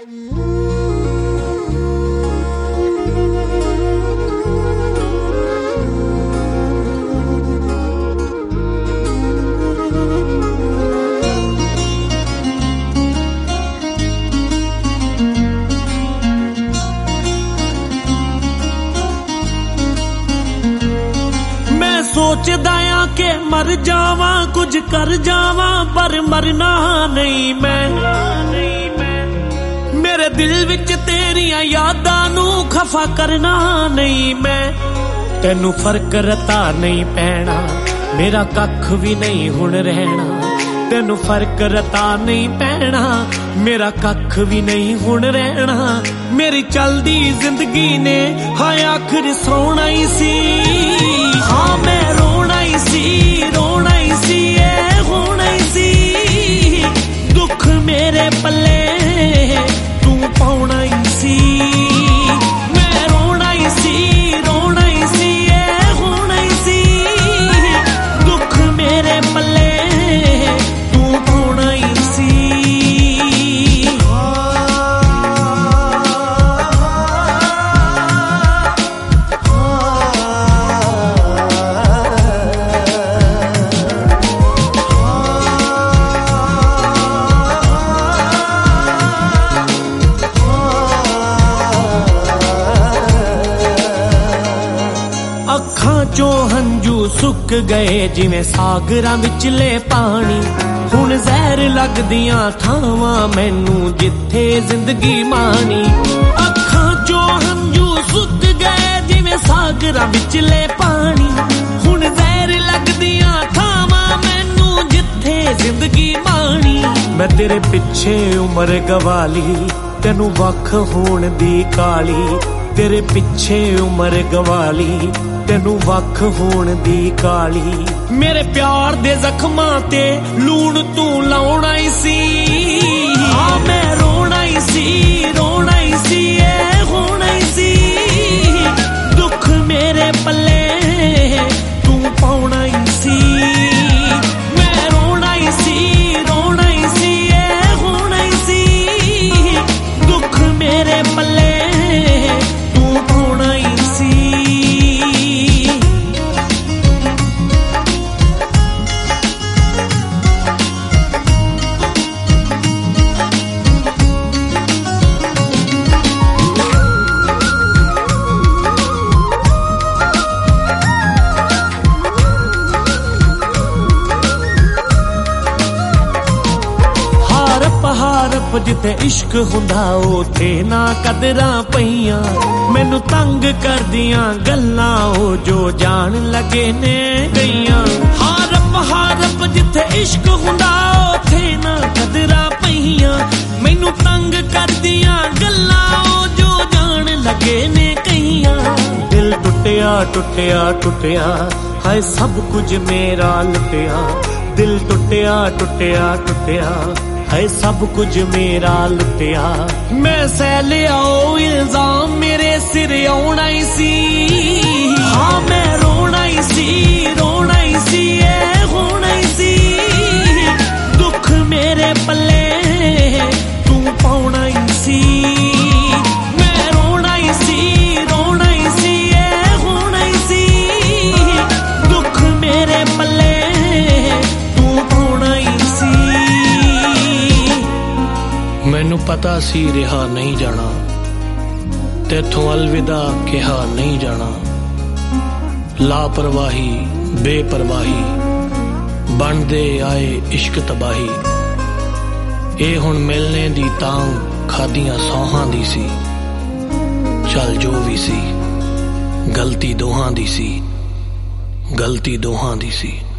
सोचदा आ के मर जावा कुछ कर जावा पर मरना नहीं मैं मेरे दिल विच तेरिया यादां नू खफा करना नहीं मैं तेनू फर्क रता नहीं पैना मेरा कख भी नहीं हुण रहना तेनू फर्क रता नहीं पैना मेरा कख भी नहीं हुण रहना मेरी चलदी जिंदगी ने हाय आखिर सोना ही सी हाँ मैं रोना ही सी ए होना ही सी दुख मेरे पल्ले तू पाउना ही सी मैं रोना ही सी ए होना ही सी दुख मेरे पल्ले तू पाउना ही सी अखां चों हंजू सुक गए जिवें सागरां विचले पानी हुण जहर लगदियां थावां मैनू जिथे जिंदगी मानी अखां चों हंजू सुक गए जिवें सागरां विचले पानी हुण जहर लगदियां थावां मैनू जिथे जिंदगी मानी मैं तेरे पिछे उम्र गवाली तेनू वख होण दी काली तेरे पिछे उम्र गवाली तेनू वख होण दी काली मेरे प्यार दे जख्मां ते लूण तू लाउणा ही सी हाँ मैं रोना ही सी ए होना ही सी दुख मेरे पल्ले तू पाउणा ही सी मैं रोना ही सी ए होना ही सी दुख मेरे पल्ले तू पाउणा ही सी हारप जिथे इश्क हुंदा उथे ना कदरां पईयां मैनू तंग करदियां गल्लां ओ जो जान लगे ने गईयां हारप जिथे इश्क हुंदा उथे ना कदरां पईयां मैनू तंग करदियां गल्लां ओ जो जान लगे ने गईयां दिल टुटिया टुटिया टुटिया हाय सब कुछ मेरा लुटिया दिल टुटिया टुटिया टुटिया है सब कुछ मेरा लुटिया मैं सह लिया इल्जाम मेरे सिर आउणा ही सी हाँ मैं रोना ही सी ए होना ही सी दुख मेरे पल्ले तू पाउणा ही सी मैं रोना ही सी ए होना ही सी दुख मेरे पल्ले तू पाउणा ही सी मैनू पता सी रिहा नहीं जाना तेथों अलविदा कहा नहीं जाना लापरवाही बेपरवाही बनदे आए इश्क तबाही ए हुण मिलने दी तांग खादियां सौहां दी सी चल जो भी सी गलती दोहां दी सी